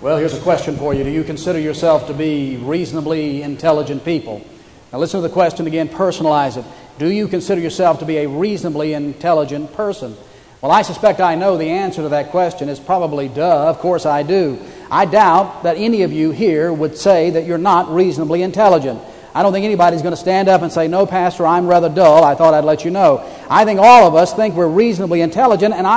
Well, here's a question for you. Do you consider yourself to be reasonably intelligent people? Now listen to the question again, personalize it. Do you consider yourself to be a reasonably intelligent person? Well, I suspect I know the answer to that question is probably duh, of course I do. I doubt that any of you here would say that you're not reasonably intelligent. I don't think anybody's going to stand up and say, no, Pastor, I'm rather dull. I thought I'd let you know. I think all of us think we're reasonably intelligent, and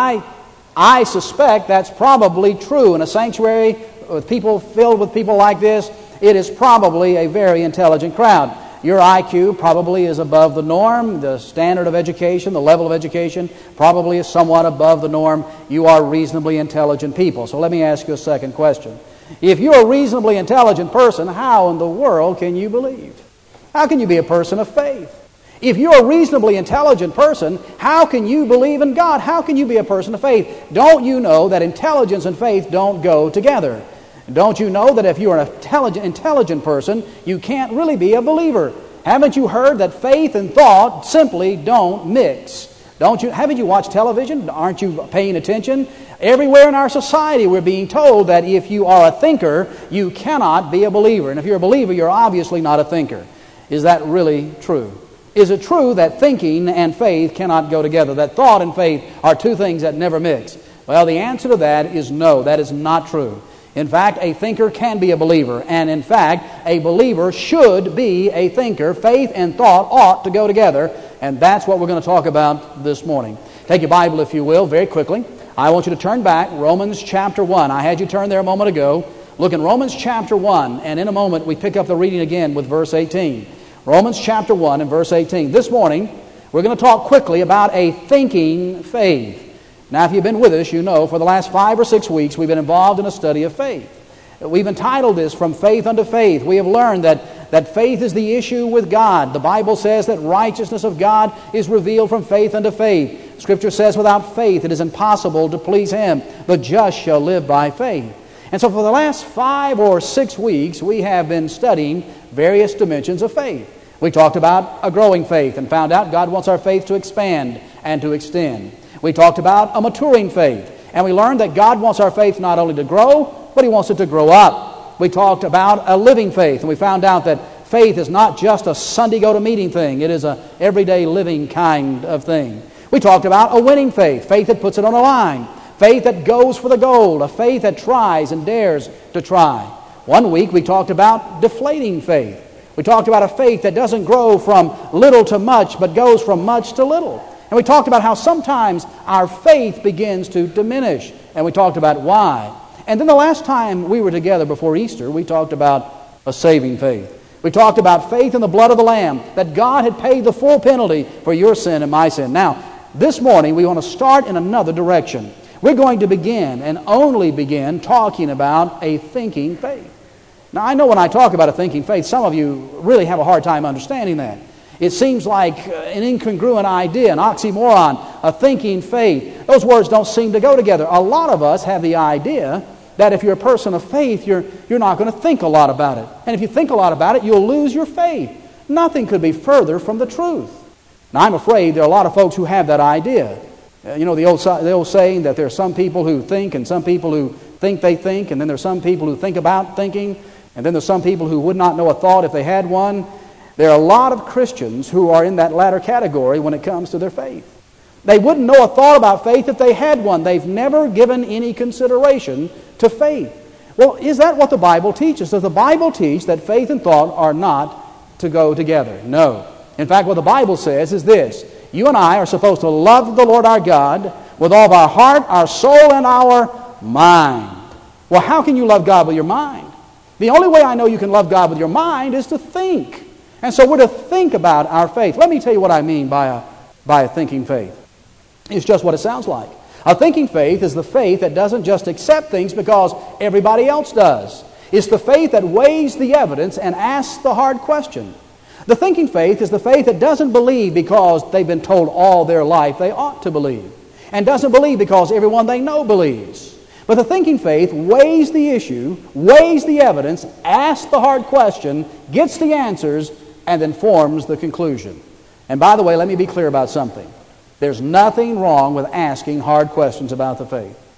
I suspect that's probably true. In a sanctuary with people filled with people like this, it is probably a very intelligent crowd. Your IQ probably is above the norm. The standard of education, the level of education, probably is somewhat above the norm. You are reasonably intelligent people. So let me ask you a second question. If you're a reasonably intelligent person, how in the world can you believe? How can you be a person of faith? If you're a reasonably intelligent person, how can you believe in God? How can you be a person of faith? Don't you know that intelligence and faith don't go together? Don't you know that if you're an intelligent person, you can't really be a believer? Haven't you heard that faith and thought simply don't mix? Haven't you watched television? Aren't you paying attention? Everywhere in our society we're being told that if you are a thinker, you cannot be a believer. And if you're a believer, you're obviously not a thinker. Is that really true? Is it true that thinking and faith cannot go together? That thought and faith are two things that never mix? Well, the answer to that is no. That is not true. In fact, a thinker can be a believer. And in fact, a believer should be a thinker. Faith and thought ought to go together. And that's what we're going to talk about this morning. Take your Bible, if you will, very quickly. I want you to turn back, Romans chapter 1. I had you turn there a moment ago. Look in Romans chapter 1. And in a moment, we pick up the reading again with verse 18. Romans chapter 1 and verse 18. This morning, we're going to talk quickly about a thinking faith. Now, if you've been with us, you know for the last 5 or 6 weeks we've been involved in a study of faith. We've entitled this From Faith Unto Faith. We have learned that faith is the issue with God. The Bible says that righteousness of God is revealed from faith unto faith. Scripture says without faith it is impossible to please Him. The just shall live by faith. And so for the last 5 or 6 weeks we have been studying various dimensions of faith. We talked about a growing faith and found out God wants our faith to expand and to extend. We talked about a maturing faith, and we learned that God wants our faith not only to grow, but He wants it to grow up. We talked about a living faith, and we found out that faith is not just a Sunday go-to-meeting thing. It is an everyday living kind of thing. We talked about a winning faith, faith that puts it on a line, faith that goes for the gold, a faith that tries and dares to try. One week we talked about deflating faith. We talked about a faith that doesn't grow from little to much, but goes from much to little. And we talked about how sometimes our faith begins to diminish. And we talked about why. And then the last time we were together before Easter, we talked about a saving faith. We talked about faith in the blood of the Lamb, that God had paid the full penalty for your sin and my sin. Now, this morning we want to start in another direction. We're going to begin and only begin talking about a thinking faith. Now, I know when I talk about a thinking faith, some of you really have a hard time understanding that. It seems like an incongruent idea, an oxymoron, a thinking faith. Those words don't seem to go together. A lot of us have the idea that if you're a person of faith, you're not going to think a lot about it. And if you think a lot about it, you'll lose your faith. Nothing could be further from the truth. Now, I'm afraid there are a lot of folks who have that idea. You know the old saying that there are some people who think and some people who think they think, and then there's some people who think about thinking, and then there's some people who would not know a thought if they had one. There are a lot of Christians who are in that latter category when it comes to their faith. They wouldn't know a thought about faith if they had one. They've never given any consideration to faith. Well, is that what the Bible teaches? Does the Bible teach that faith and thought are not to go together? No. In fact, what the Bible says is this. You and I are supposed to love the Lord our God with all of our heart, our soul, and our mind. Well, how can you love God with your mind? The only way I know you can love God with your mind is to think. And so we're to think about our faith. Let me tell you what I mean by a thinking faith. It's just what it sounds like. A thinking faith is the faith that doesn't just accept things because everybody else does. It's the faith that weighs the evidence and asks the hard question. The thinking faith is the faith that doesn't believe because they've been told all their life they ought to believe, and doesn't believe because everyone they know believes. But the thinking faith weighs the issue, weighs the evidence, asks the hard question, gets the answers, and then forms the conclusion. And by the way, let me be clear about something. There's nothing wrong with asking hard questions about the faith.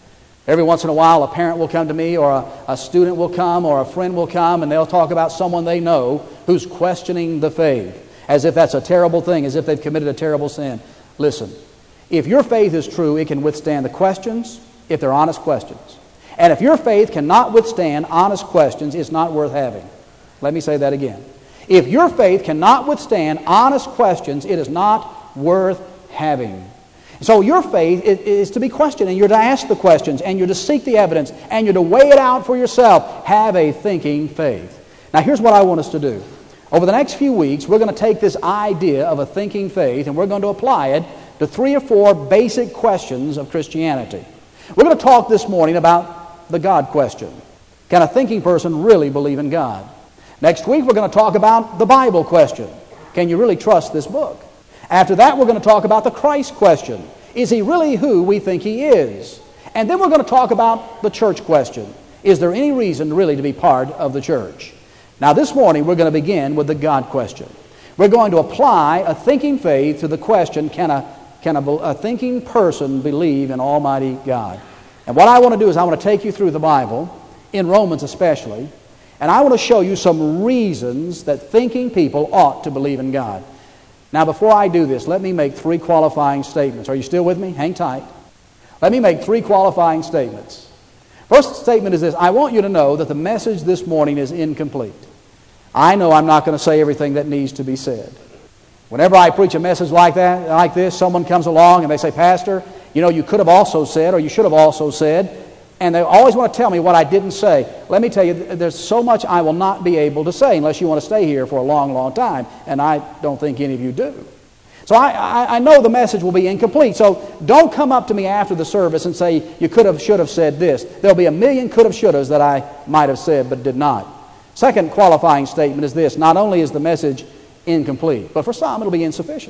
Every once in a while, a parent will come to me, or a student will come, or a friend will come, and they'll talk about someone they know who's questioning the faith, as if that's a terrible thing, as if they've committed a terrible sin. Listen, if your faith is true, it can withstand the questions if they're honest questions. And if your faith cannot withstand honest questions, it's not worth having. Let me say that again. If your faith cannot withstand honest questions, it is not worth having. So your faith is to be questioned, and you're to ask the questions, and you're to seek the evidence, and you're to weigh it out for yourself. Have a thinking faith. Now here's what I want us to do. Over the next few weeks, we're going to take this idea of a thinking faith, and we're going to apply it to 3 or 4 basic questions of Christianity. We're going to talk this morning about the God question. Can a thinking person really believe in God? Next week, we're going to talk about the Bible question. Can you really trust this book? After that, we're going to talk about the Christ question. Is He really who we think He is? And then we're going to talk about the church question. Is there any reason really to be part of the church? Now this morning, we're going to begin with the God question. We're going to apply a thinking faith to the question, can a thinking person believe in Almighty God? And what I want to do is I want to take you through the Bible, in Romans especially, and I want to show you some reasons that thinking people ought to believe in God. Now, before I do this, let me make 3 qualifying statements. Are you still with me? Hang tight. Let me make 3 qualifying statements. First statement is this. I want you to know that the message this morning is incomplete. I know I'm not going to say everything that needs to be said. Whenever I preach a message like this, someone comes along and they say, Pastor, you know, you could have also said, or you should have also said, and they always want to tell me what I didn't say. Let me tell you, there's so much I will not be able to say unless you want to stay here for a long, long time, and I don't think any of you do. So I know the message will be incomplete. So don't come up to me after the service and say, you could have, should have said this. There'll be a million could have, should haves that I might have said but did not. Second qualifying statement is this. Not only is the message incomplete, but for some it'll be insufficient.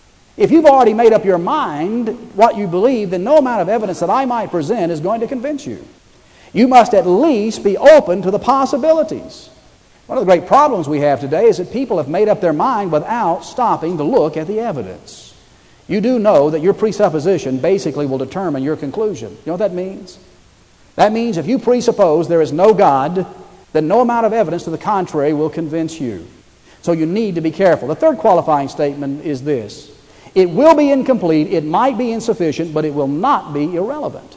If you've already made up your mind what you believe, then no amount of evidence that I might present is going to convince you. You must at least be open to the possibilities. One of the great problems we have today is that people have made up their mind without stopping to look at the evidence. You do know that your presupposition basically will determine your conclusion. You know what that means? That means if you presuppose there is no God, then no amount of evidence to the contrary will convince you. So you need to be careful. The third qualifying statement is this. It will be incomplete, it might be insufficient, but it will not be irrelevant.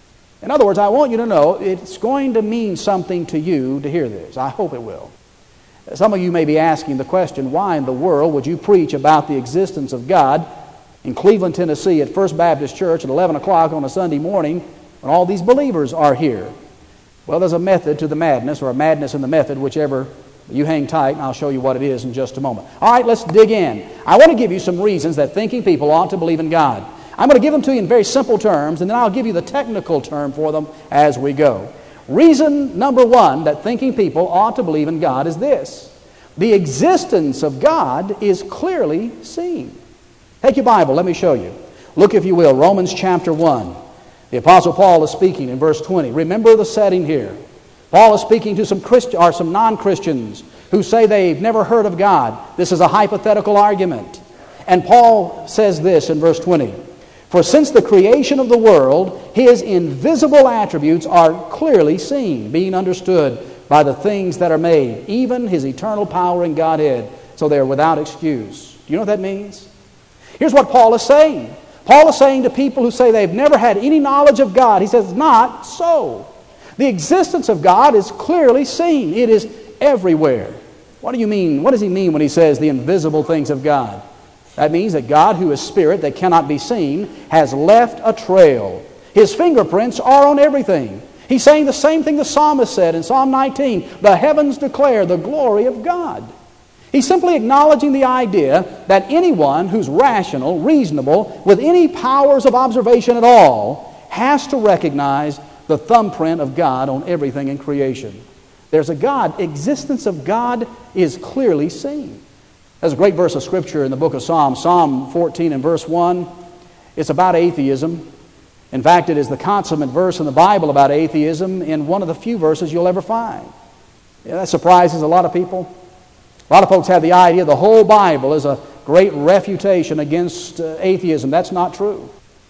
In other words, I want you to know it's going to mean something to you to hear this. I hope it will. Some of you may be asking the question, why in the world would you preach about the existence of God in Cleveland, Tennessee at First Baptist Church at 11 o'clock on a Sunday morning when all these believers are here? Well, there's a method to the madness, or a madness in the method, whichever. You hang tight, and I'll show you what it is in just a moment. All right, let's dig in. I want to give you some reasons that thinking people ought to believe in God. I'm going to give them to you in very simple terms, and then I'll give you the technical term for them as we go. Reason number 1 that thinking people ought to believe in God is this. The existence of God is clearly seen. Take your Bible, let me show you. Look, if you will, Romans chapter 1. The Apostle Paul is speaking in verse 20. Remember the setting here. Paul is speaking to some non-Christians who say they've never heard of God. This is a hypothetical argument. And Paul says this in verse 20. For since the creation of the world, His invisible attributes are clearly seen, being understood by the things that are made, even His eternal power and Godhead, so they are without excuse. Do you know what that means? Here's what Paul is saying. Paul is saying to people who say they've never had any knowledge of God, he says, not so. The existence of God is clearly seen. It is everywhere. What do you mean? What does he mean when he says the invisible things of God? That means that God, who is spirit that cannot be seen, has left a trail. His fingerprints are on everything. He's saying the same thing the psalmist said in Psalm 19. The heavens declare the glory of God. He's simply acknowledging the idea that anyone who's rational, reasonable, with any powers of observation at all, has to recognize the thumbprint of God on everything in creation. There's a God. Existence of God is clearly seen. There's a great verse of Scripture in the book of Psalms, Psalm 14 and verse 1. It's about atheism. In fact, it is the consummate verse in the Bible about atheism in one of the few verses you'll ever find. Yeah, that surprises a lot of people. A lot of folks have the idea the whole Bible is a great refutation against atheism. That's not true.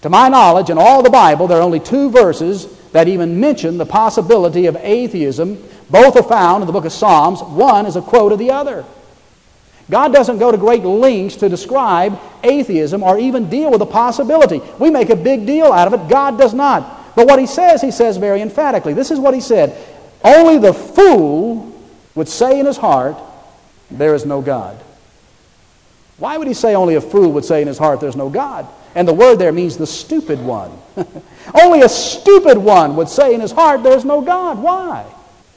To my knowledge, in all the Bible, there are only 2 verses that even mention the possibility of atheism. Both are found in the book of Psalms. One is a quote of the other. God doesn't go to great lengths to describe atheism or even deal with the possibility. We make a big deal out of it. God does not. But what he says very emphatically. This is what he said. Only the fool would say in his heart, there is no God. Why would he say only a fool would say in his heart, there's no God? And the word there means the stupid one. Only a stupid one would say in his heart, there's no God. Why?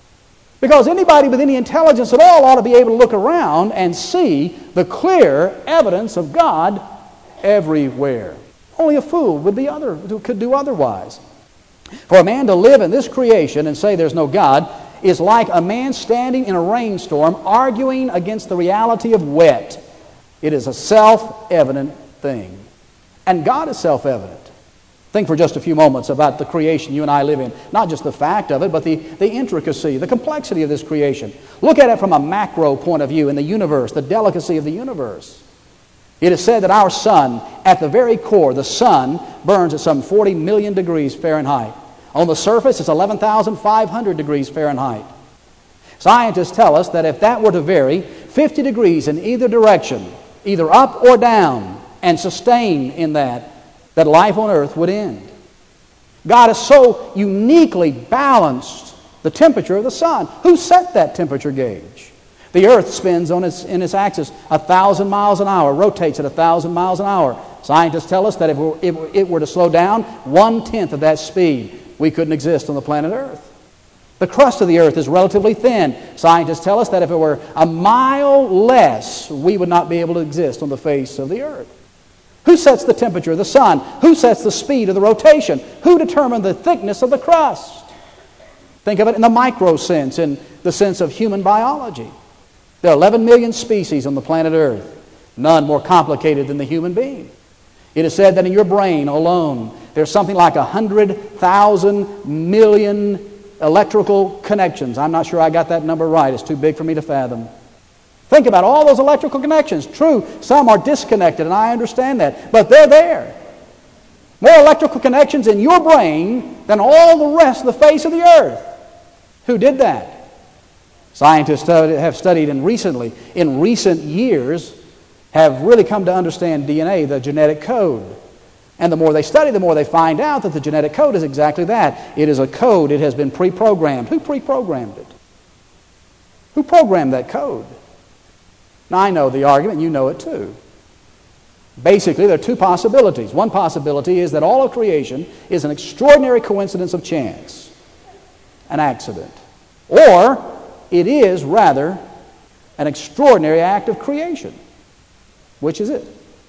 Because anybody with any intelligence at all ought to be able to look around and see the clear evidence of God everywhere. Only a fool could do otherwise. For a man to live in this creation and say there's no God is like a man standing in a rainstorm arguing against the reality of wet. It is a self-evident thing. And God is self-evident. Think for just a few moments about the creation you and I live in. Not just the fact of it, but the intricacy, the complexity of this creation. Look at it from a macro point of view in the universe, the delicacy of the universe. It is said that our sun, at the very core, the sun burns at some 40 million degrees Fahrenheit. On the surface, it's 11,500 degrees Fahrenheit. Scientists tell us that if that were to vary 50 degrees in either direction, either up or down, and sustain in that life on earth would end. God has so uniquely balanced the temperature of the sun. Who set that temperature gauge? The earth spins in its axis 1,000 miles an hour, rotates at 1,000 miles an hour. Scientists tell us that if it were to slow down 1/10 of that speed, we couldn't exist on the planet Earth. The crust of the earth is relatively thin. Scientists tell us that if it were a mile less, we would not be able to exist on the face of the earth. Who sets the temperature of the sun? Who sets the speed of the rotation? Who determined the thickness of the crust? Think of it in the micro sense, in the sense of human biology. There are 11 million species on the planet Earth, none more complicated than the human being. It is said that in your brain alone, there's something like 100,000 million electrical connections. I'm not sure I got that number right. It's too big for me to fathom. Think about all those electrical connections. True, some are disconnected, and I understand that, but they're there. More electrical connections in your brain than all the rest of the face of the earth. Who did that? Scientists have studied in recent years, have really come to understand DNA, the genetic code. And the more they study, the more they find out that the genetic code is exactly that. It is a code. It has been pre-programmed. Who pre-programmed it? Who programmed that code? Now, I know the argument. You know it too. Basically, there are 2 possibilities. One possibility is that all of creation is an extraordinary coincidence of chance, an accident. Or it is, rather, an extraordinary act of creation. Which is it?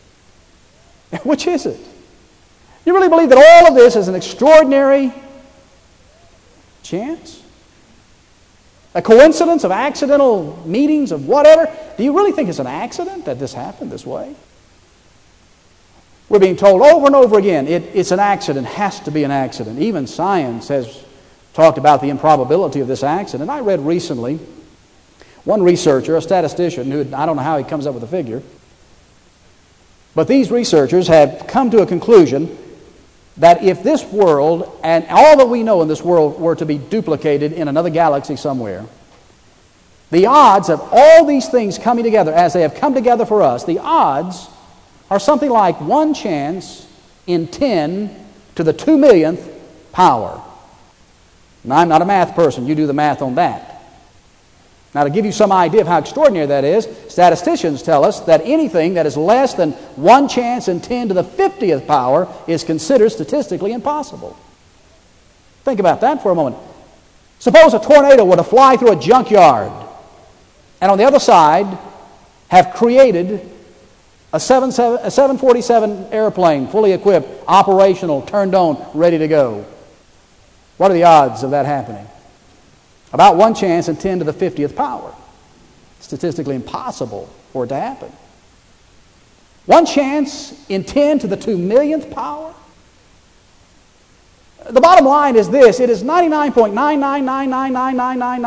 Which is it? You really believe that all of this is an extraordinary chance? A coincidence of accidental meetings of whatever? Do you really think it's an accident that this happened this way? We're being told over and over again, it's an accident, has to be an accident. Even science has talked about the improbability of this accident. I read recently one researcher, a statistician, who I don't know how he comes up with a figure, but these researchers have come to a conclusion that if this world and all that we know in this world were to be duplicated in another galaxy somewhere, the odds of all these things coming together as they have come together for us, the odds are something like 1 chance in 10 to the 2 millionth power. Now, I'm not a math person. You do the math on that. Now, to give you some idea of how extraordinary that is, statisticians tell us that anything that is less than 1 chance in 10 to the 50th power is considered statistically impossible. Think about that for a moment. Suppose a tornado were to fly through a junkyard and on the other side have created a 747 airplane, fully equipped, operational, turned on, ready to go. What are the odds of that happening? About 1 chance in 10 to the 50th power. Statistically impossible for it to happen. 1 chance in 10 to the 2 millionth power? The bottom line is this: it is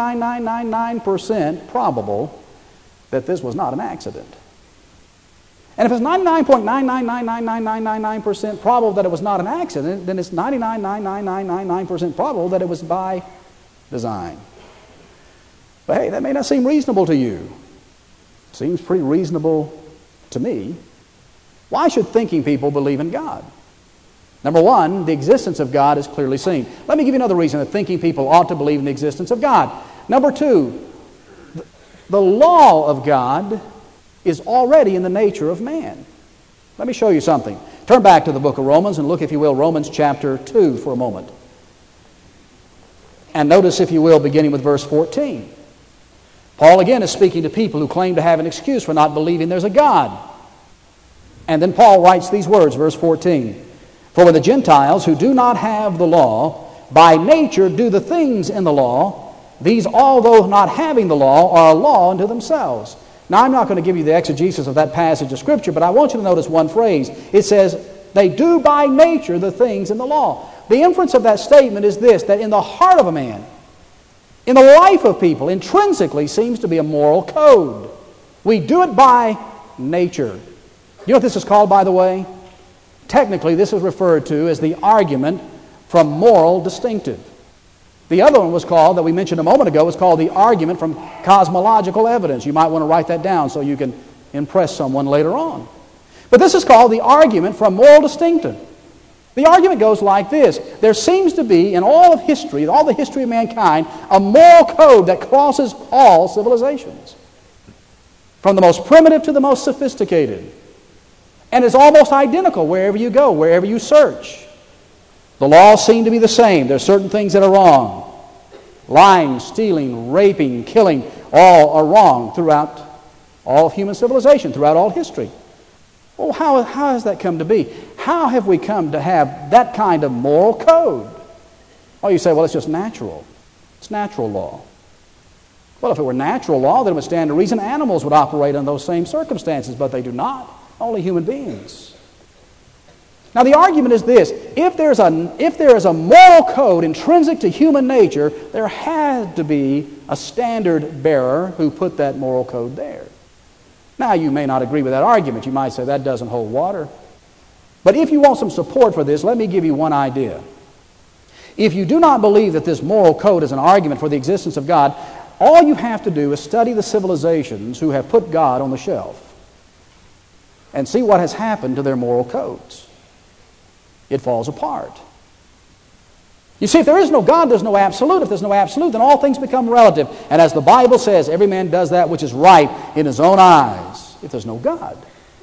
99.999999999% probable that this was not an accident. And if it's 99.9999999% probable that it was not an accident, then it's 99.99999% probable that it was by design. But hey, that may not seem reasonable to you. Seems pretty reasonable to me. Why should thinking people believe in God? Number one, the existence of God is clearly seen. Let me give you another reason that thinking people ought to believe in the existence of God. Number two, the law of God is already in the nature of man. Let me show you something. Turn back to the book of Romans and look, if you will, Romans chapter 2 for a moment. And notice, if you will, beginning with verse 14. Paul again is speaking to people who claim to have an excuse for not believing there's a God. And then Paul writes these words, verse 14. For when the Gentiles who do not have the law, by nature do the things in the law, these, although not having the law, are a law unto themselves. Now, I'm not going to give you the exegesis of that passage of Scripture, but I want you to notice one phrase. It says, they do by nature the things in the law. The inference of that statement is this, that in the heart of a man, in the life of people, intrinsically seems to be a moral code. We do it by nature. You know what this is called, by the way? Technically, this is referred to as the argument from moral distinctive. The other one was called, that we mentioned a moment ago, was called the argument from cosmological evidence. You might want to write that down so you can impress someone later on. But this is called the argument from moral distinctive. The argument goes like this. There seems to be, in all of history, all the history of mankind, a moral code that crosses all civilizations, from the most primitive to the most sophisticated, and is almost identical wherever you go, wherever you search. The laws seem to be the same. There are certain things that are wrong. Lying, stealing, raping, killing, all are wrong throughout all of human civilization, throughout all history. Well, how has that come to be? How have we come to have that kind of moral code? Oh, you say, well, it's just natural. It's natural law. Well, if it were natural law, then it would stand to reason animals would operate in those same circumstances, but they do not. Only human beings. Now, the argument is this. If there is a moral code intrinsic to human nature, there had to be a standard bearer who put that moral code there. Now, you may not agree with that argument. You might say that doesn't hold water. But if you want some support for this, let me give you one idea. If you do not believe that this moral code is an argument for the existence of God, all you have to do is study the civilizations who have put God on the shelf and see what has happened to their moral codes. It falls apart. You see, if there is no God, there's no absolute. If there's no absolute, then all things become relative. And as the Bible says, every man does that which is right in his own eyes, if there's no God.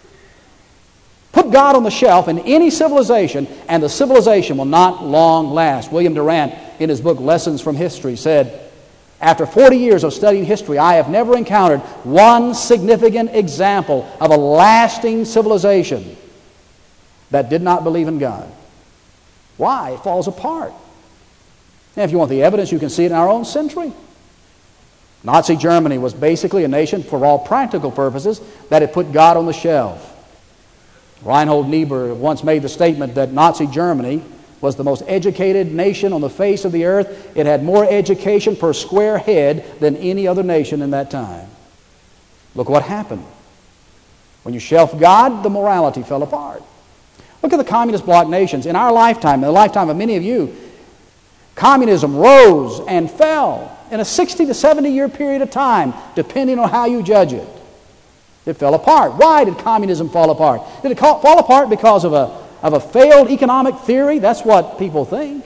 Put God on the shelf in any civilization, and the civilization will not long last. William Durant, in his book Lessons from History, said, after 40 years of studying history, I have never encountered one significant example of a lasting civilization that did not believe in God. Why? It falls apart. And if you want the evidence, you can see it in our own century. Nazi Germany was basically a nation, for all practical purposes, that had put God on the shelf. Reinhold Niebuhr once made the statement that Nazi Germany was the most educated nation on the face of the earth. It had more education per square head than any other nation in that time. Look what happened. When you shelf God, the morality fell apart. Look at the communist bloc nations. In our lifetime, in the lifetime of many of you, communism rose and fell in a 60 to 70 year period of time, depending on how you judge it. It fell apart. Why did communism fall apart? Did it fall apart because of a failed economic theory? That's what people think.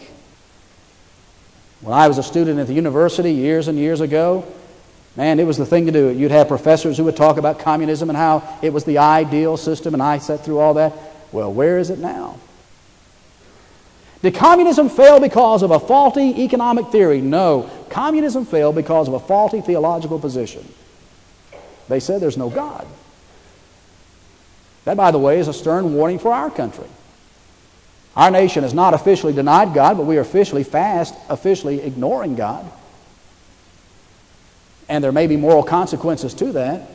When I was a student at the university years and years ago, man, it was the thing to do. You'd have professors who would talk about communism and how it was the ideal system, and I sat through all that. Well, where is it now? Did communism fail because of a faulty economic theory? No. Communism failed because of a faulty theological position. They said there's no God. That, by the way, is a stern warning for our country. Our nation has not officially denied God, but we are officially ignoring God. And there may be moral consequences to that.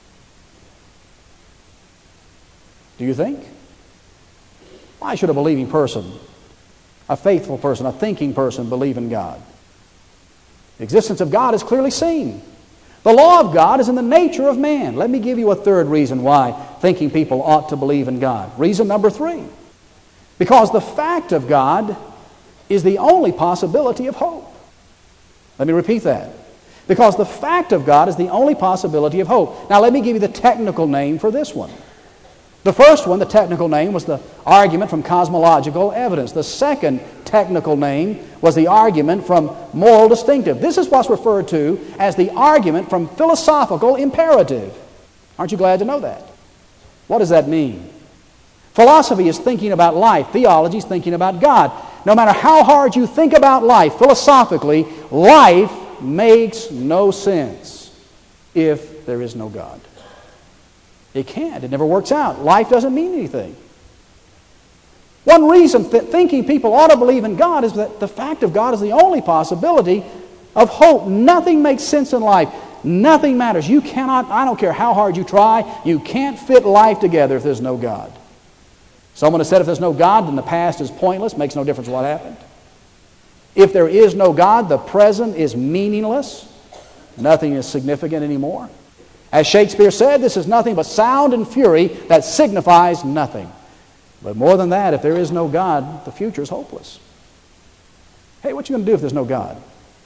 Do you think? Why should a believing person, a faithful person, a thinking person believe in God? The existence of God is clearly seen. The law of God is in the nature of man. Let me give you a third reason why thinking people ought to believe in God. Reason number 3. Because the fact of God is the only possibility of hope. Let me repeat that. Because the fact of God is the only possibility of hope. Now let me give you the technical name for this one. The first one, the technical name, was the argument from cosmological evidence. The second technical name was the argument from moral distinctive. This is what's referred to as the argument from philosophical imperative. Aren't you glad to know that? What does that mean? Philosophy is thinking about life. Theology is thinking about God. No matter how hard you think about life, philosophically, life makes no sense if there is no God. It can't. It never works out. Life doesn't mean anything. One reason that thinking people ought to believe in God is that the fact of God is the only possibility of hope. Nothing makes sense in life. Nothing matters. You cannot, I don't care how hard you try, you can't fit life together if there's no God. Someone has said if there's no God, then the past is pointless, makes no difference what happened. If there is no God, the present is meaningless. Nothing is significant anymore. As Shakespeare said, this is nothing but sound and fury that signifies nothing. But more than that, if there is no God, the future is hopeless. Hey, what are you going to do if there's no God?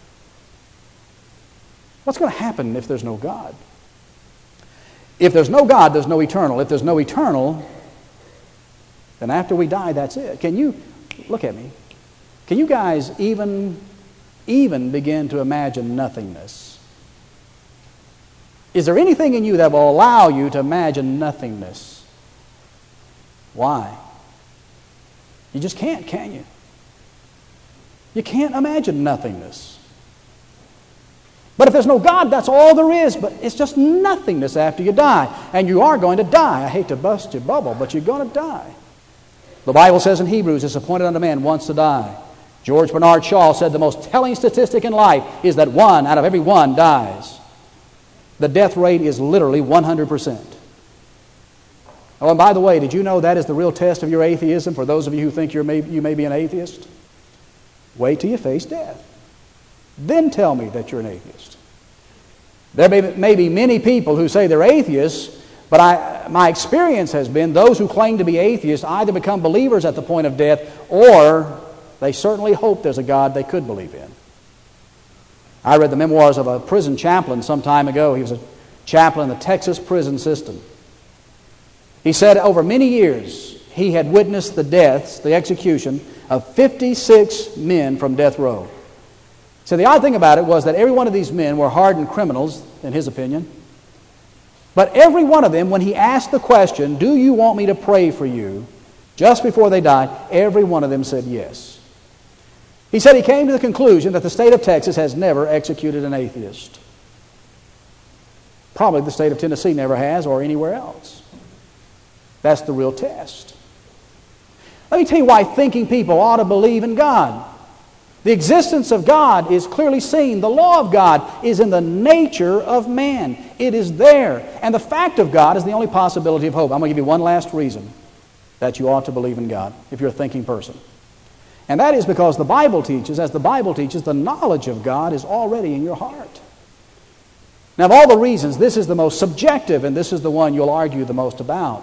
What's going to happen if there's no God? If there's no God, there's no eternal. If there's no eternal, then after we die, that's it. Can you, look at me, can you guys even begin to imagine nothingness? Is there anything in you that will allow you to imagine nothingness? Why? You just can't, can you? You can't imagine nothingness. But if there's no God, that's all there is. But it's just nothingness after you die. And you are going to die. I hate to bust your bubble, but you're going to die. The Bible says in Hebrews, it's appointed unto man once to die. George Bernard Shaw said the most telling statistic in life is that 1 out of every 1 dies. The death rate is literally 100%. Oh, and by the way, did you know that is the real test of your atheism for those of you who think you may be an atheist? Wait till you face death. Then tell me that you're an atheist. There may be many people who say they're atheists, but my experience has been those who claim to be atheists either become believers at the point of death or they certainly hope there's a God they could believe in. I read the memoirs of a prison chaplain some time ago. He was a chaplain in the Texas prison system. He said over many years he had witnessed the deaths, the execution of 56 men from death row. So the odd thing about it was that every one of these men were hardened criminals, in his opinion. But every one of them, when he asked the question, do you want me to pray for you, just before they died, every one of them said yes. He said he came to the conclusion that the state of Texas has never executed an atheist. Probably the state of Tennessee never has, or anywhere else. That's the real test. Let me tell you why thinking people ought to believe in God. The existence of God is clearly seen. The law of God is in the nature of man. It is there. And the fact of God is the only possibility of hope. I'm going to give you one last reason that you ought to believe in God if you're a thinking person. And that is because the Bible teaches, as the Bible teaches, the knowledge of God is already in your heart. Now, of all the reasons, this is the most subjective, and this is the one you'll argue the most about.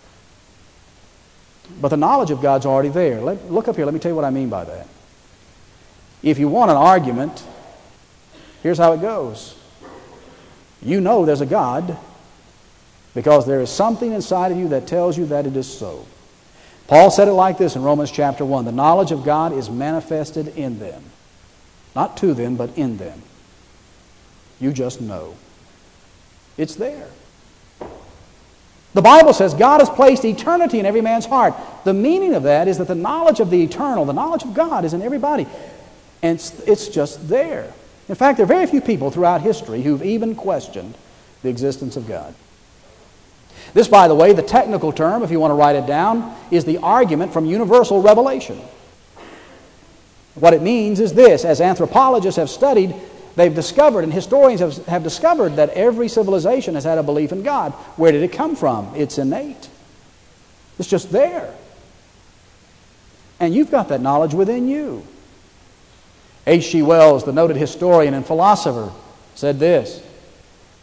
But the knowledge of God's already there. Look up here. Let me tell you what I mean by that. If you want an argument, here's how it goes. You know there's a God because there is something inside of you that tells you that it is so. Paul said it like this in Romans chapter 1. The knowledge of God is manifested in them. Not to them, but in them. You just know. It's there. The Bible says God has placed eternity in every man's heart. The meaning of that is that the knowledge of the eternal, the knowledge of God is in everybody. And it's just there. In fact, there are very few people throughout history who've even questioned the existence of God. This, by the way, the technical term, if you want to write it down, is the argument from universal revelation. What it means is this. As anthropologists have studied, they've discovered, and historians have discovered, that every civilization has had a belief in God. Where did it come from? It's innate. It's just there. And you've got that knowledge within you. H.G. Wells, the noted historian and philosopher, said this.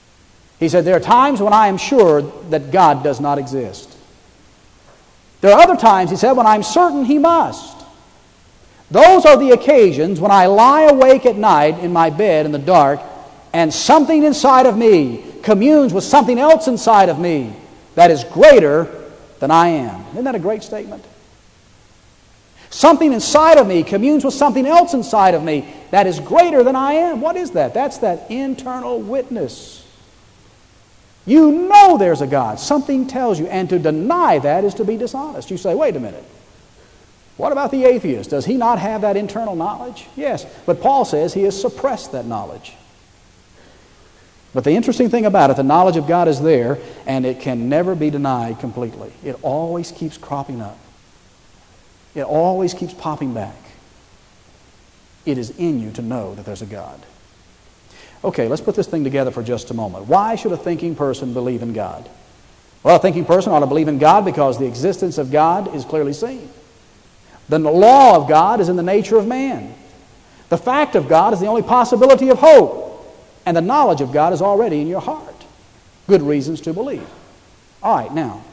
He said, there are times when I am sure that God does not exist. There are other times, he said, when I'm certain He must. Those are the occasions when I lie awake at night in my bed in the dark and something inside of me communes with something else inside of me that is greater than I am. Isn't that a great statement? Something inside of me communes with something else inside of me that is greater than I am. What is that? That's that internal witness. You know there's a God. Something tells you. And to deny that is to be dishonest. You say, wait a minute. What about the atheist? Does he not have that internal knowledge? Yes. But Paul says he has suppressed that knowledge. But the interesting thing about it, the knowledge of God is there, and it can never be denied completely. It always keeps cropping up. It always keeps popping back. It is in you to know that there's a God. Okay, let's put this thing together for just a moment. Why should a thinking person believe in God? Well, a thinking person ought to believe in God because the existence of God is clearly seen. The law of God is in the nature of man. The fact of God is the only possibility of hope. And the knowledge of God is already in your heart. Good reasons to believe. All right, now,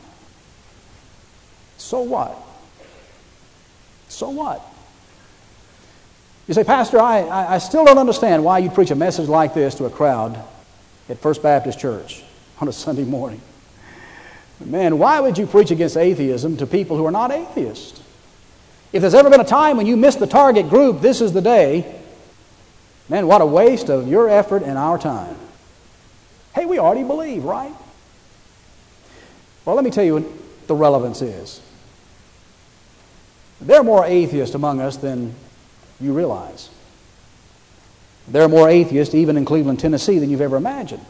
so what? So what? You say, Pastor, I still don't understand why you preach a message like this to a crowd at First Baptist Church on a Sunday morning. Man, why would you preach against atheism to people who are not atheists? If there's ever been a time when you missed the target group, this is the day. Man, what a waste of your effort and our time. Hey, we already believe, right? Well, let me tell you what the relevance is. There are more atheists among us than you realize. There are more atheists even in Cleveland, Tennessee than you've ever imagined.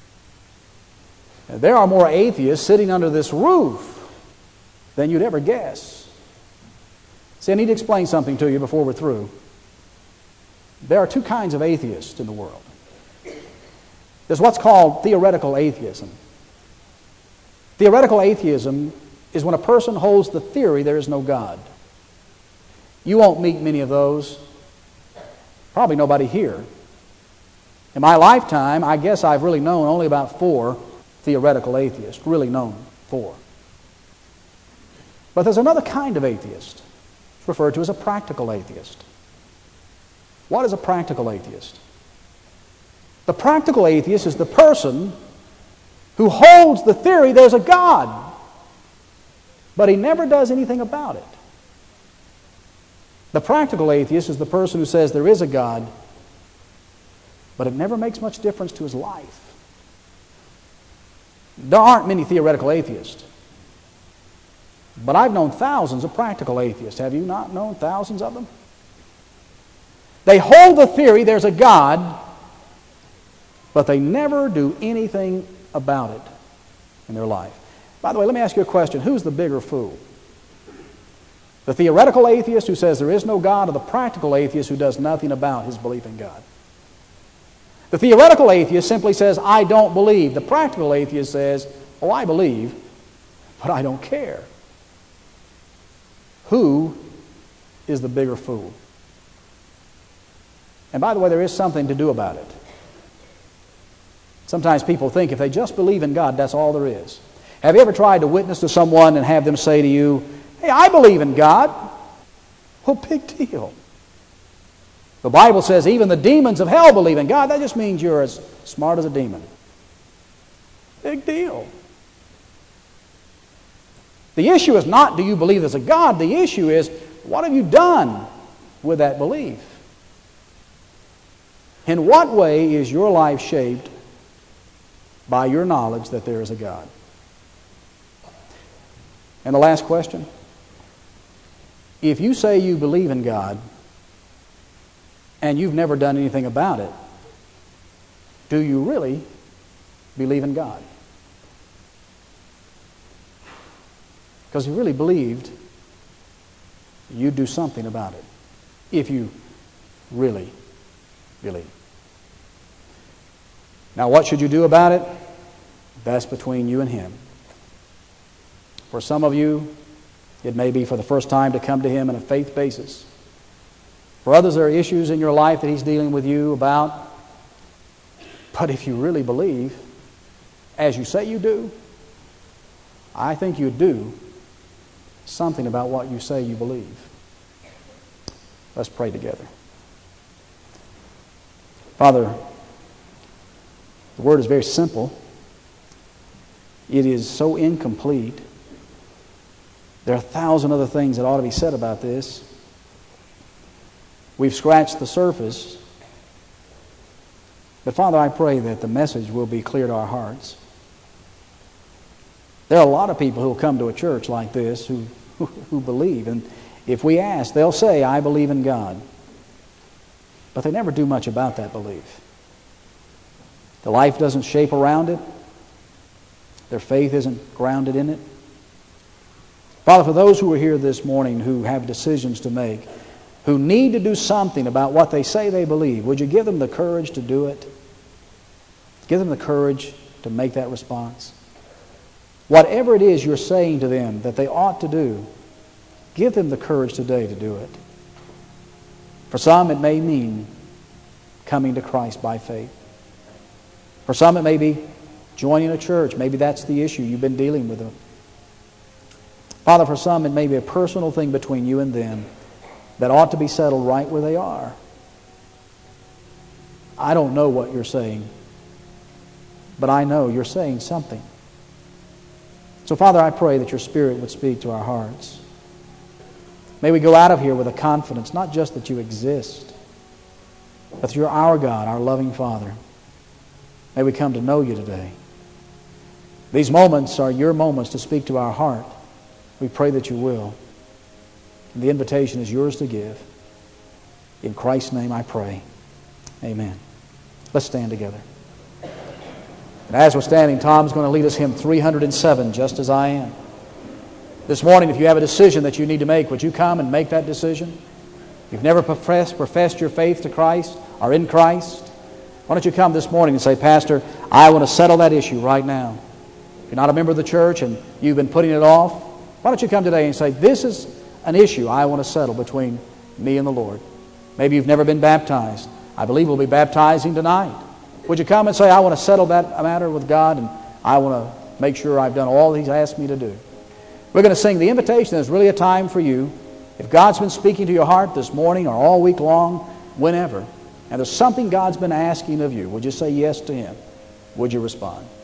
There are more atheists sitting under this roof than you'd ever guess. See, I need to explain something to you before we're through. There are two kinds of atheists in the world. There's what's called theoretical atheism. Theoretical atheism is when a person holds the theory there is no God. You won't meet many of those. Probably nobody here. In my lifetime, I guess I've really known only about 4 theoretical atheists. Really known 4. But there's another kind of atheist. It's referred to as a practical atheist. What is a practical atheist? The practical atheist is the person who holds the theory there's a God, but he never does anything about it. The practical atheist is the person who says there is a God, but it never makes much difference to his life. There aren't many theoretical atheists, but I've known thousands of practical atheists. Have you not known thousands of them? They hold the theory there's a God, but they never do anything about it in their life. By the way, let me ask you a question. Who's the bigger fool? The theoretical atheist who says there is no God, or the practical atheist who does nothing about his belief in God? The theoretical atheist simply says, I don't believe. The practical atheist says, oh, I believe, but I don't care. Who is the bigger fool? And by the way, there is something to do about it. Sometimes people think if they just believe in God, that's all there is. Have you ever tried to witness to someone and have them say to you, hey, I believe in God? Well, big deal. The Bible says even the demons of hell believe in God. That just means you're as smart as a demon. Big deal. The issue is not do you believe there's a God. The issue is what have you done with that belief? In what way is your life shaped by your knowledge that there is a God? And the last question. If you say you believe in God and you've never done anything about it, do you really believe in God? Because if you really believed, you'd do something about it. If you really believe. Now, what should you do about it? That's between you and Him. For some of you, it may be for the first time to come to Him on a faith basis. For others, there are issues in your life that He's dealing with you about. But if you really believe, as you say you do, I think you do something about what you say you believe. Let's pray together. Father, the Word is very simple. It is so incomplete. There are 1,000 other things that ought to be said about this. We've scratched the surface. But Father, I pray that the message will be clear to our hearts. There are a lot of people who will come to a church like this who believe. And if we ask, they'll say, I believe in God. But they never do much about that belief. The life doesn't shape around it. Their faith isn't grounded in it. Father, for those who are here this morning who have decisions to make, who need to do something about what they say they believe, would you give them the courage to do it? Give them the courage to make that response. Whatever it is you're saying to them that they ought to do, give them the courage today to do it. For some, it may mean coming to Christ by faith. For some, it may be joining a church. Maybe that's the issue you've been dealing with. Father, for some, it may be a personal thing between you and them that ought to be settled right where they are. I don't know what you're saying, but I know you're saying something. So, Father, I pray that your Spirit would speak to our hearts. May we go out of here with a confidence, not just that you exist, but that you're our God, our loving Father. May we come to know you today. These moments are your moments to speak to our heart. We pray that you will. And the invitation is yours to give. In Christ's name I pray. Amen. Let's stand together. And as we're standing, Tom's going to lead us hymn 307, Just As I Am. This morning, if you have a decision that you need to make, would you come and make that decision? If you've never professed your faith to Christ or in Christ, why don't you come this morning and say, Pastor, I want to settle that issue right now. If you're not a member of the church and you've been putting it off, why don't you come today and say, this is an issue I want to settle between me and the Lord. Maybe you've never been baptized. I believe we'll be baptizing tonight. Would you come and say, I want to settle that matter with God and I want to make sure I've done all He's asked me to do. We're going to sing the invitation. There's really a time for you. If God's been speaking to your heart this morning or all week long, whenever, and there's something God's been asking of you, would you say yes to Him? Would you respond?